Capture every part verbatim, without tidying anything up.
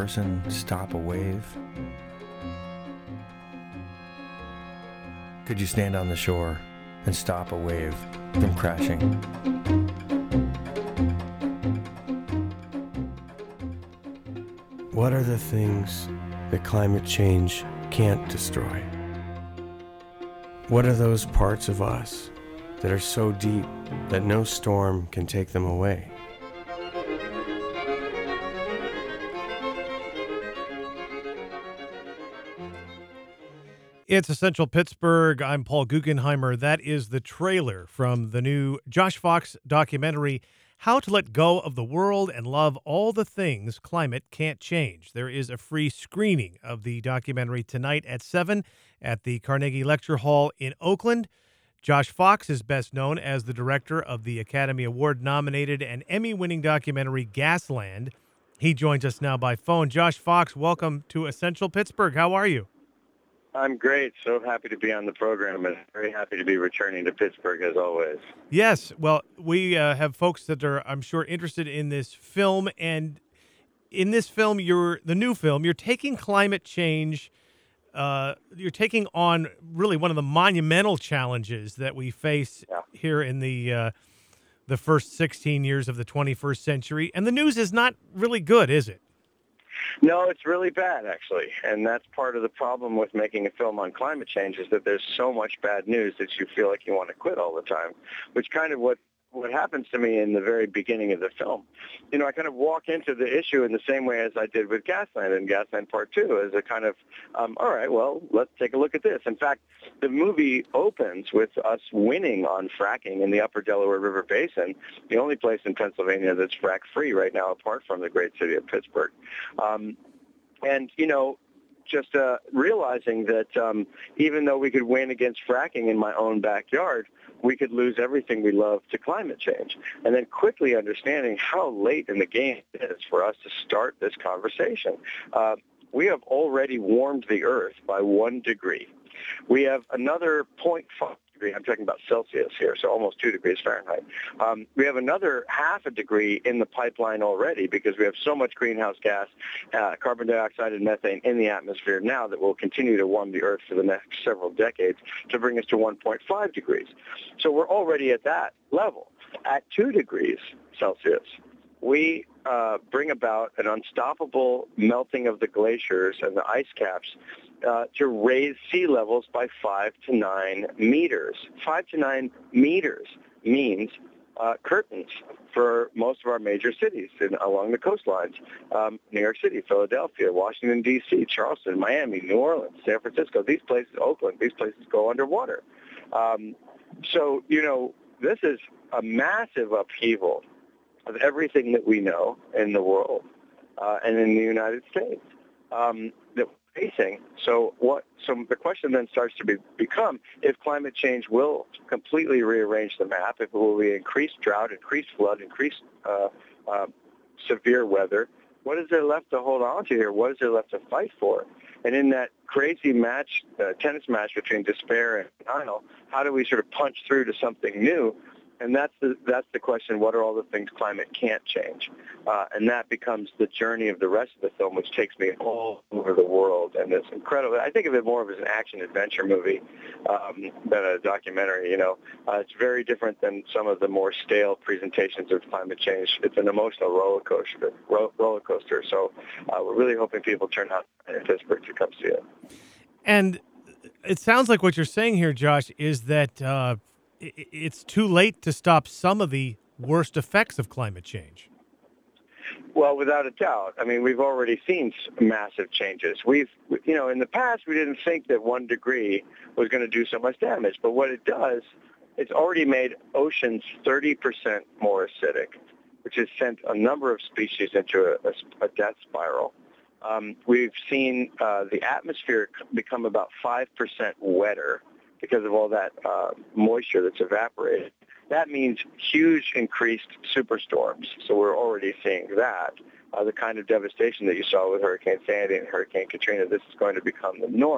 person stop a wave? Could you stand on the shore and stop a wave from crashing? What are the things that climate change can't destroy? What are those parts of us that are so deep that no storm can take them away? It's Essential Pittsburgh. I'm Paul Guggenheimer. That is the trailer from the new Josh Fox documentary, How to Let Go of the World and Love All the Things Climate Can't Change. There is a free screening of the documentary tonight at seven at the Carnegie Lecture Hall in Oakland. Josh Fox is best known as the director of the Academy Award-nominated and Emmy-winning documentary Gasland. He joins us now by phone. Josh Fox, welcome to Essential Pittsburgh. How are you? I'm great. So happy to be on the program and very happy to be returning to Pittsburgh as always. Yes. Well, we uh, have folks that are, I'm sure, interested in this film. And in this film, you're the new film, you're taking climate change. Uh, you're taking on really one of the monumental challenges that we face yeah. here in the uh, the first sixteen years of the twenty-first century. And the news is not really good, is it? No, it's really bad, actually. And that's part of the problem with making a film on climate change is that there's so much bad news that you feel like you want to quit all the time, which kind of what, what happens to me in the very beginning of the film. You know, I kind of walk into the issue in the same way as I did with Gasland and Gasland Part two as a kind of, um, all right, well, let's take a look at this. In fact, the movie opens with us winning on fracking in the upper Delaware River Basin, the only place in Pennsylvania that's frack-free right now apart from the great city of Pittsburgh. Um, and, you know, just uh, realizing that um, even though we could win against fracking in my own backyard, we could lose everything we love to climate change. And then quickly understanding how late in the game it is for us to start this conversation. Uh, we have already warmed the Earth by one degree. We have another zero point five degree, I'm talking about Celsius here, so almost two degrees Fahrenheit. Um, we have another half a degree in the pipeline already because we have so much greenhouse gas, uh, carbon dioxide and methane in the atmosphere now that will continue to warm the Earth for the next several decades to bring us to one point five degrees. So we're already at that level. At two degrees Celsius, we uh, bring about an unstoppable melting of the glaciers and the ice caps uh, to raise sea levels by five to nine meters. Five to nine meters means uh, curtains for most of our major cities in, along the coastlines. Um, New York City, Philadelphia, Washington, D C, Charleston, Miami, New Orleans, San Francisco. These places, Oakland, these places go underwater. Um, so, you know, this is a massive upheaval of everything that we know in the world uh, and in the United States um, that we're facing. So what? So the question then starts to be, become if climate change will completely rearrange the map, if it will be increased drought, increased flood, increased uh, uh, severe weather, what is there left to hold on to here? What is there left to fight for? And in that crazy match, uh, tennis match between despair and denial, how do we sort of punch through to something new? And that's the that's the question, what are all the things climate can't change? Uh, and that becomes the journey of the rest of the film, which takes me all over the world. And it's incredible. I think of it more of as an action-adventure movie um, than a documentary, you know. Uh, it's very different than some of the more stale presentations of climate change. It's an emotional roller coaster. Ro- roller coaster. So uh, we're really hoping people turn out in Pittsburgh to come see it. And it sounds like what you're saying here, Josh, is that uh, it's too late to stop some of the worst effects of climate change. Well, without a doubt. I mean, we've already seen massive changes. We've, you know, in the past, we didn't think that one degree was going to do so much damage. But what it does, it's already made oceans thirty percent more acidic, which has sent a number of species into a, a, a death spiral. Um, we've seen uh, the atmosphere become about five percent wetter because of all that uh, moisture that's evaporated. That means huge increased superstorms. So we're already seeing that. Uh, the kind of devastation that you saw with Hurricane Sandy and Hurricane Katrina, this is going to become the norm.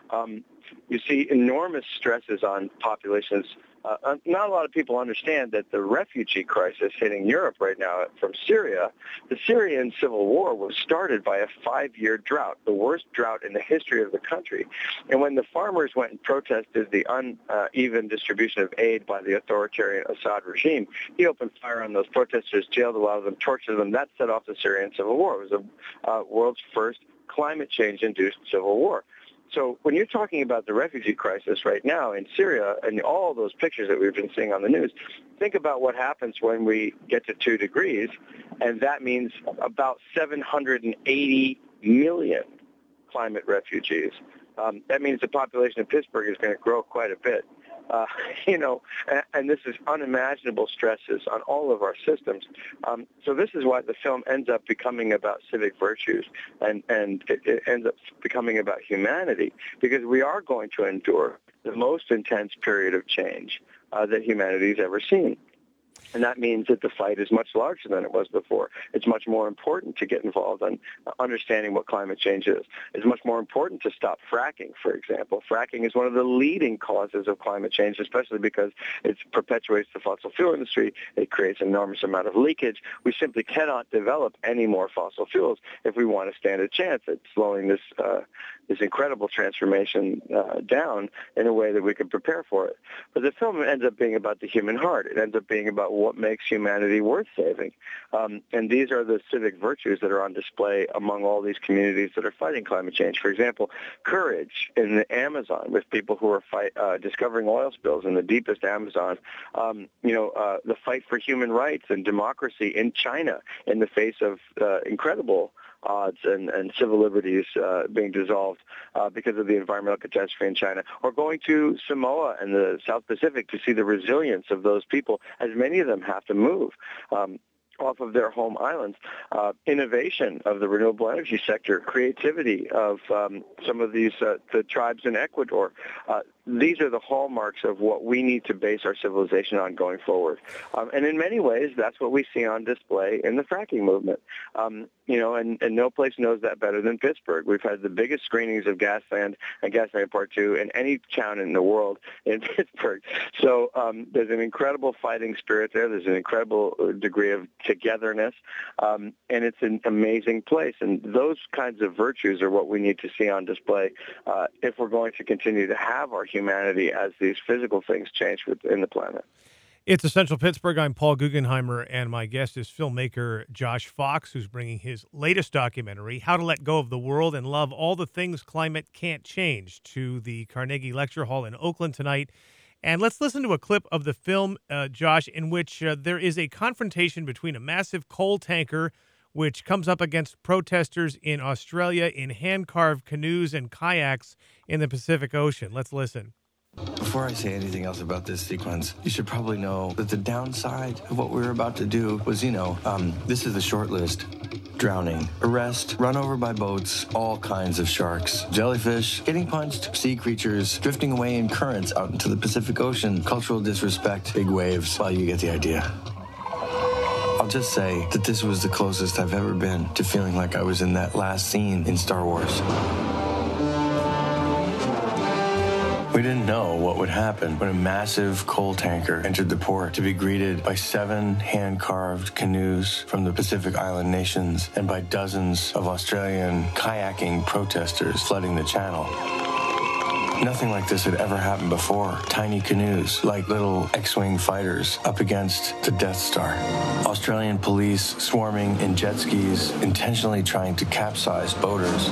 Um, you see enormous stresses on populations. Uh, not a lot of people understand that the refugee crisis hitting Europe right now from Syria, the Syrian civil war was started by a five-year drought, the worst drought in the history of the country. And when the farmers went and protested the uneven distribution of aid by the authoritarian Assad regime, he opened fire on those protesters, jailed a lot of them, tortured them. That set off the Syrian civil war. It was the uh, world's first climate change-induced civil war. So when you're talking about the refugee crisis right now in Syria and all those pictures that we've been seeing on the news, think about what happens when we get to two degrees, and that means about seven hundred eighty million climate refugees. Um, that means the population of Pittsburgh is going to grow quite a bit. Uh, you know, and, and this is unimaginable stresses on all of our systems. Um, so this is why the film ends up becoming about civic virtues, and, and it, it ends up becoming about humanity, because we are going to endure the most intense period of change uh, that humanity's ever seen. And that means that the fight is much larger than it was before. It's much more important to get involved in understanding what climate change is. It's much more important to stop fracking, for example. Fracking is one of the leading causes of climate change, especially because it perpetuates the fossil fuel industry. It creates an enormous amount of leakage. We simply cannot develop any more fossil fuels if we want to stand a chance at slowing this uh, this incredible transformation uh, down in a way that we can prepare for it. But the film ends up being about the human heart. It ends up being about what makes humanity worth saving. Um, and these are the civic virtues that are on display among all these communities that are fighting climate change. For example, courage in the Amazon with people who are fight, uh, discovering oil spills in the deepest Amazon. Um, you know, uh, the fight for human rights and democracy in China in the face of uh, incredible odds and, and civil liberties uh, being dissolved uh, because of the environmental catastrophe in China, or going to Samoa and the South Pacific to see the resilience of those people, as many of them have to move um, off of their home islands. Uh, innovation of the renewable energy sector, creativity of um, some of these uh, the tribes in Ecuador. Uh, these are the hallmarks of what we need to base our civilization on going forward. Um, and in many ways, that's what we see on display in the fracking movement. Um, you know, and, and no place knows that better than Pittsburgh. We've had the biggest screenings of Gasland and Gasland Part two in any town in the world in Pittsburgh. So um, there's an incredible fighting spirit there. There's an incredible degree of togetherness, um, and it's an amazing place. And those kinds of virtues are what we need to see on display uh, if we're going to continue to have our humanity as these physical things change within the planet. It's Essential Pittsburgh. I'm Paul Guggenheimer, and my guest is filmmaker Josh Fox, who's bringing his latest documentary, How to Let Go of the World and Love All the Things Climate Can't Change, to the Carnegie Lecture Hall in Oakland tonight. And let's listen to a clip of the film, uh, Josh, in which uh, there is a confrontation between a massive coal tanker, which comes up against protesters in Australia in hand-carved canoes and kayaks in the Pacific Ocean. Let's listen. Before I say anything else about this sequence, you should probably know that the downside of what we were about to do was, you know, um, this is the short list. Drowning, arrest, run over by boats, all kinds of sharks, jellyfish, getting punched, sea creatures, drifting away in currents out into the Pacific Ocean, cultural disrespect, big waves. Well, you get the idea. I'll just say that this was the closest I've ever been to feeling like I was in that last scene in Star Wars. We didn't know what would happen when a massive coal tanker entered the port to be greeted by seven hand-carved canoes from the Pacific Island nations and by dozens of Australian kayaking protesters flooding the channel. Nothing like this had ever happened before. Tiny canoes, like little X-Wing fighters, up against the Death Star. Australian police swarming in jet skis, intentionally trying to capsize boaters.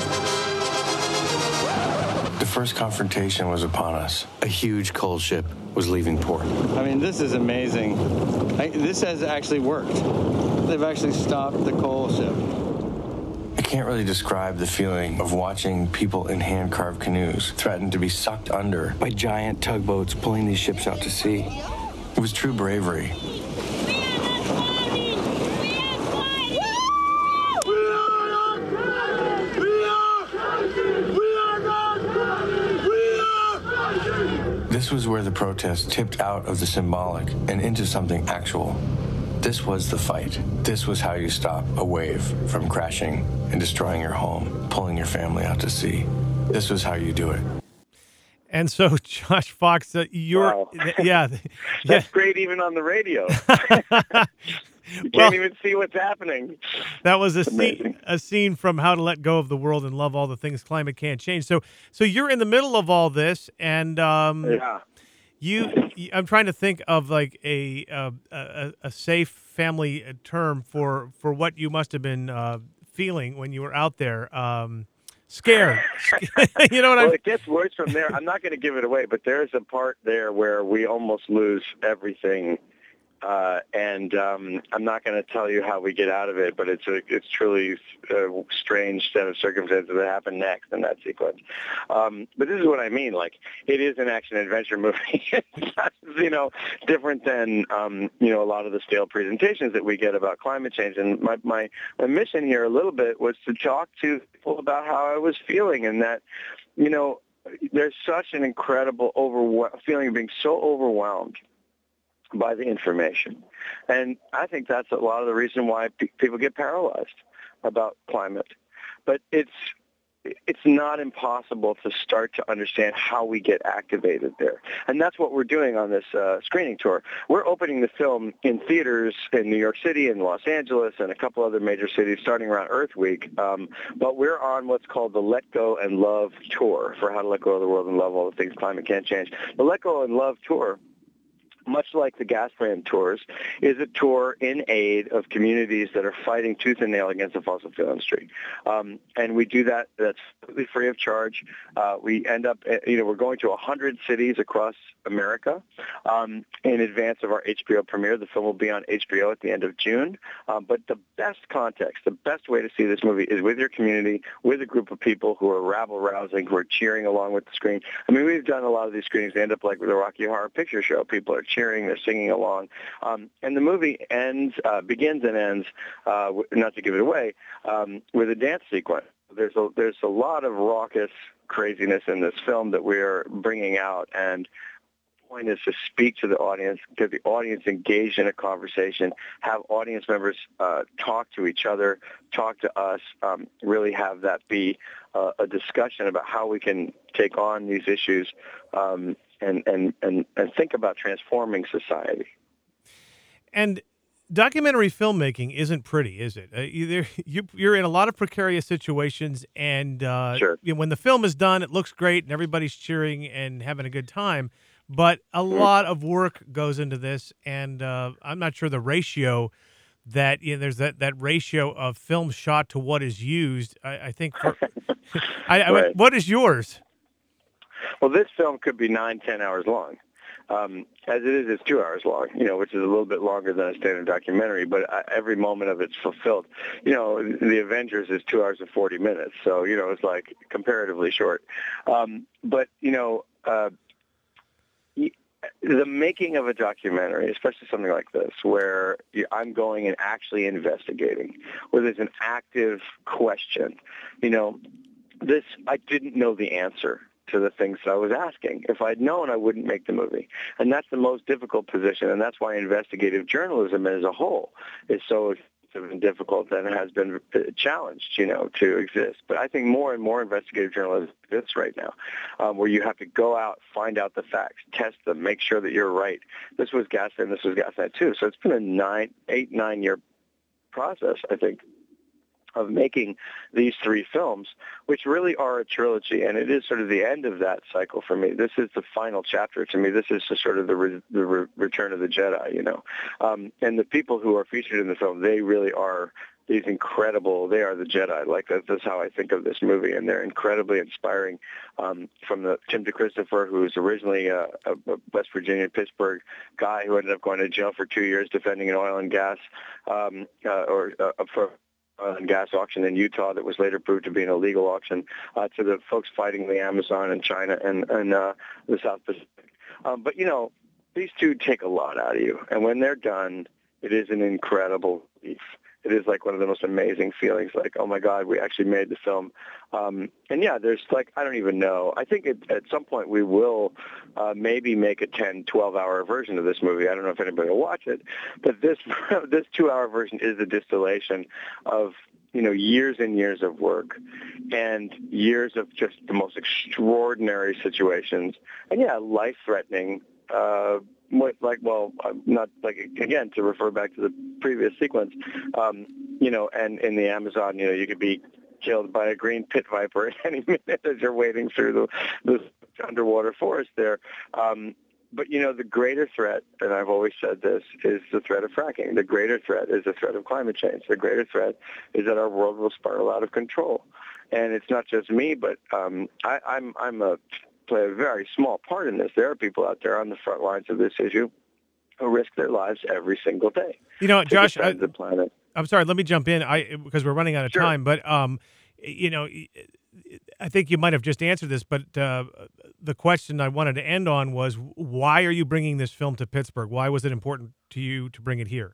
The first confrontation was upon us. A huge coal ship was leaving port. I mean, this is amazing. I, this has actually worked. They've actually stopped the coal ship. I can't really describe the feeling of watching people in hand-carved canoes threaten to be sucked under by giant tugboats pulling these ships out to sea. It was true bravery. This was where the protest tipped out of the symbolic and into something actual. This was the fight. This was how you stop a wave from crashing and destroying your home, pulling your family out to sea. This was how you do it. And so, Josh Fox, uh, you're, Wow. yeah, That's yeah. great even on the radio. You can't Well, even see what's happening. that was a scene, Amazing. a scene from How to Let Go of the World and Love All the Things Climate Can't Change. So, so you're in the middle of all this, and um, Yeah. you, you, I'm trying to think of like a uh, a, a safe family term for for what you must have been uh, feeling when you were out there. Um, scared. You know what I Well, mean? it gets worse from there. I'm not going to give it away, but there's a part there where we almost lose everything. Uh, and um, I'm not going to tell you how we get out of it, but it's a it's truly a strange set of circumstances that happen next in that sequence. Um, but this is what I mean. Like, it is an action adventure movie. It's not, you know, different than um, you know a lot of the stale presentations that we get about climate change. And my my, my mission here a little bit was to talk to people about how I was feeling, and that you know there's such an incredible overwhel- feeling of being so overwhelmed by the information. And I think that's a lot of the reason why pe- people get paralyzed about climate. But it's it's not impossible to start to understand how we get activated there. And that's what we're doing on this uh, screening tour. We're opening the film in theaters in New York City and Los Angeles and a couple other major cities starting around Earth Week. Um, but we're on what's called the Let Go and Love Tour for How to Let Go of the World and Love All the Things Climate Can't Change. The Let Go and Love Tour, much like the Gasbrand tours, is a tour in aid of communities that are fighting tooth and nail against the fossil fuel industry. Um, and we do that. That's completely free of charge. Uh, we end up, you know, we're going to one hundred cities across America um, in advance of our H B O premiere. The film will be on H B O at the end of June. Um, but the best context, the best way to see this movie is with your community, with a group of people who are rabble-rousing, who are cheering along with the screen. I mean, we've done a lot of these screenings. They end up like with the Rocky Horror Picture Show. People are cheering, they're singing along. Um, and the movie ends, uh, begins and ends, uh, w- not to give it away, um, with a dance sequence. There's a, there's a lot of raucous craziness in this film that we're bringing out, and the point is to speak to the audience, get the audience engaged in a conversation, have audience members uh, talk to each other, talk to us, um, really have that be uh, a discussion about how we can take on these issues um, and, and, and, and think about transforming society. And documentary filmmaking isn't pretty, is it? Uh, either you, you're in a lot of precarious situations, and uh, Sure. you know, when the film is done, it looks great, and everybody's cheering and having a good time. But a Mm-hmm. lot of work goes into this, and uh, I'm not sure the ratio that you know, there's that, that ratio of film shot to what is used. I, I think. For, I, I, Right. What is yours? Well, this film could be nine, ten hours long. Um, as it is, it's two hours long, you know, which is a little bit longer than a standard documentary, but uh, every moment of it's fulfilled. You know, The Avengers is two hours and forty minutes, so, you know, it's like comparatively short. Um, but, you know, uh, y- the making of a documentary, especially something like this, where you- I'm going and actually investigating, where there's an active question, you know, this, I didn't know the answer to the things that I was asking. If I'd known, I wouldn't make the movie. And that's the most difficult position, and that's why investigative journalism as a whole is so expensive and difficult and has been challenged, you know, to exist. But I think more and more investigative journalism exists right now, um, where you have to go out, find out the facts, test them, make sure that you're right. This was Gaslight, this was Gaslight too. So it's been a nine, eight, nine-year process, I think, of making these three films, which really are a trilogy, and it is sort of the end of that cycle for me. This is the final chapter to me. This is just sort of the, re- the re- return of the Jedi, you know. Um, and the people who are featured in the film, they really are these incredible, they are the Jedi. Like, that's, that's how I think of this movie, and they're incredibly inspiring. Um, from the Tim DeChristopher, who was originally a, a West Virginia, Pittsburgh guy who ended up going to jail for two years defending an oil and gas, um, uh, or uh, for oil and gas auction in Utah that was later proved to be an illegal auction, uh, to the folks fighting the Amazon and China and, and uh, the South Pacific. Um, but, you know, these two take a lot out of you. And when they're done, it is an incredible relief. It is like one of the most amazing feelings, like, oh, my God, we actually made the film. Um, and, yeah, there's like, I don't even know. I think it, at some point we will uh, maybe make a ten, twelve-hour version of this movie. I don't know if anybody will watch it. But this this two-hour version is a distillation of you know, years and years of work and years of just the most extraordinary situations. And, yeah, life-threatening, uh, like, well, not like, again, to refer back to the previous sequence, um, you know, and in the Amazon, you know, you could be killed by a green pit viper at any minute as you're wading through the, the underwater forest there. Um, But, you know, the greater threat, and I've always said this, is the threat of fracking. The greater threat is the threat of climate change. The greater threat is that our world will spiral out of control. And it's not just me, but um, I, I'm I'm a play a very small part in this. There are people out there on the front lines of this issue who risk their lives every single day. You know, Josh, I, the planet. I'm sorry, let me jump in I because we're running out of Sure. time. But, um, you know, I think you might have just answered this, but uh, the question I wanted to end on was, why are you bringing this film to Pittsburgh? Why was it important to you to bring it here?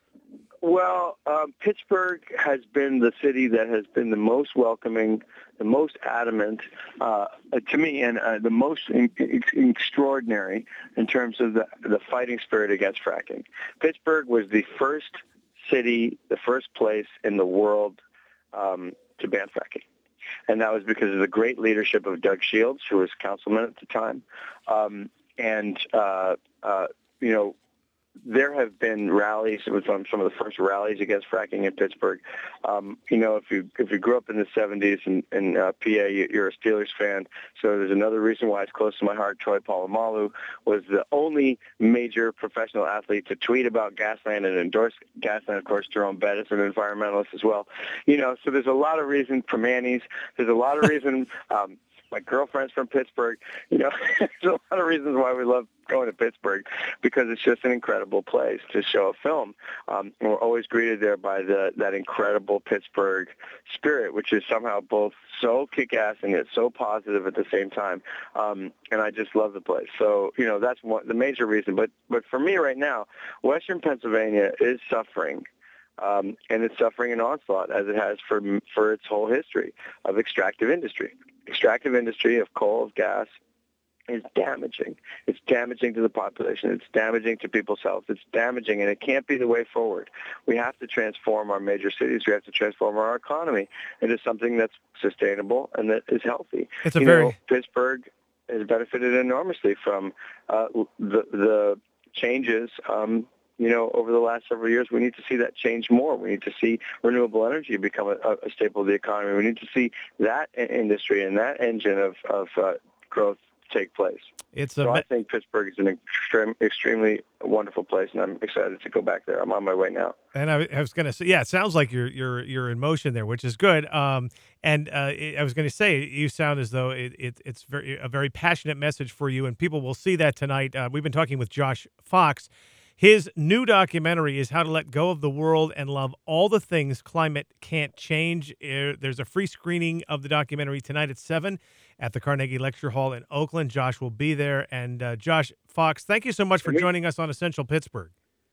Well, um, Pittsburgh has been the city that has been the most welcoming, the most adamant, uh, to me, and uh, the most in- ex- extraordinary in terms of the, the fighting spirit against fracking. Pittsburgh was the first city, the first place in the world um, to ban fracking. And that was because of the great leadership of Doug Shields, who was councilman at the time. Um, and, uh, uh, you know, there have been rallies, it was on some of the first rallies against fracking in Pittsburgh. Um, you know, if you if you grew up in the seventies in, in uh, P A, you're a Steelers fan. So there's another reason why it's close to my heart. Troy Polamalu was the only major professional athlete to tweet about Gasland and endorse Gasland. Of course, Jerome Bettis, an environmentalist as well. You know, so there's a lot of reason, Permanis, there's a lot of reason, um, my girlfriend's from Pittsburgh. You know, there's a lot of reasons why we love going to Pittsburgh, because it's just an incredible place to show a film. Um, and we're always greeted there by the that incredible Pittsburgh spirit, which is somehow both so kick-ass and yet so positive at the same time. Um, and I just love the place. So, you know, that's one, the major reason. But but for me right now, Western Pennsylvania is suffering. Um, and it's suffering an onslaught, as it has for for its whole history of extractive industry. Extractive industry of coal, of gas, is damaging. It's damaging to the population. It's damaging to people's health. It's damaging, and it can't be the way forward. We have to transform our major cities. We have to transform our economy into something that's sustainable and that is healthy. It's a you very know, Pittsburgh has benefited enormously from uh, the the changes. Um, You know, over the last several years, we need to see that change more. We need to see renewable energy become a, a staple of the economy. We need to see that industry and that engine of, of uh, growth take place. It's a so me- I think Pittsburgh is an extreme, extremely wonderful place, and I'm excited to go back there. I'm on my way now. And I, I was going to say, yeah, it sounds like you're you're you're in motion there, which is good. Um, and uh, I was going to say, you sound as though it, it it's very a very passionate message for you, and people will see that tonight. Uh, we've been talking with Josh Fox. His new documentary is How to Let Go of the World and Love All the Things Climate Can't Change. There's a free screening of the documentary tonight at seven at the Carnegie Lecture Hall in Oakland. Josh will be there. And uh, Josh Fox, thank you so much for joining us on Essential Pittsburgh.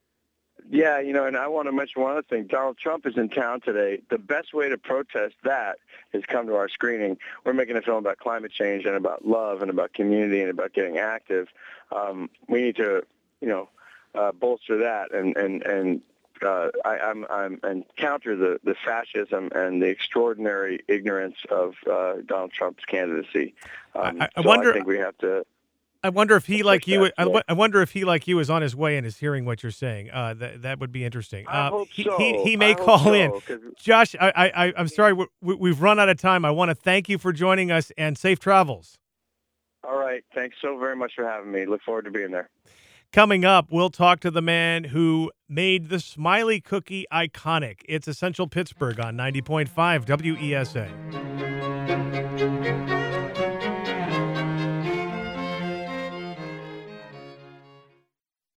Yeah, you know, and I want to mention one other thing. Donald Trump is in town today. The best way to protest that is come to our screening. We're making a film about climate change and about love and about community and about getting active. Um, we need to, you know, Uh, bolster that and and and uh, I, I'm I'm and counter the, the fascism and the extraordinary ignorance of uh, Donald Trump's candidacy. Um, I, I so wonder. I think we have to. I wonder if he, like you, that, I, yeah. I wonder if he, like you, is on his way and is hearing what you're saying. Uh, that that would be interesting. I uh, hope he, so. he he may I hope call so, in. 'cause- Josh, I I I'm sorry, we, we've run out of time. I want to thank you for joining us and safe travels. All right. Thanks so very much for having me. Look forward to being there. Coming up, we'll talk to the man who made the Smiley Cookie iconic. It's Essential Pittsburgh on ninety point five W E S A.